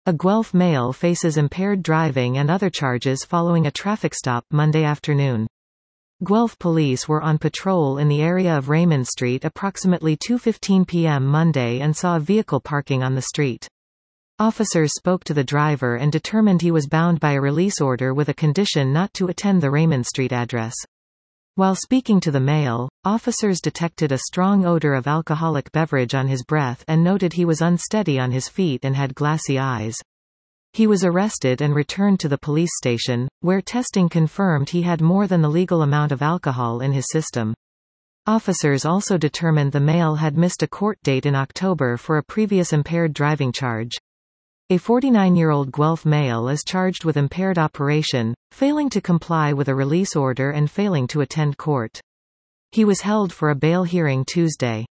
A Guelph male faces impaired driving and other charges following a traffic stop Monday afternoon. Guelph police were on patrol in the area of Raymond Street approximately 2:15 p.m. Monday and saw a vehicle parking on the street. Officers spoke to the driver and determined he was bound by a release order with a condition not to attend the Raymond Street address. While speaking to the male, officers detected a strong odor of alcoholic beverage on his breath and noted he was unsteady on his feet and had glassy eyes. He was arrested and returned to the police station, where testing confirmed he had more than the legal amount of alcohol in his system. Officers also determined the male had missed a court date in October for a previous impaired driving charge. A 49-year-old Guelph male is charged with impaired operation, failing to comply with a release order and failing to attend court. He was held for a bail hearing Tuesday.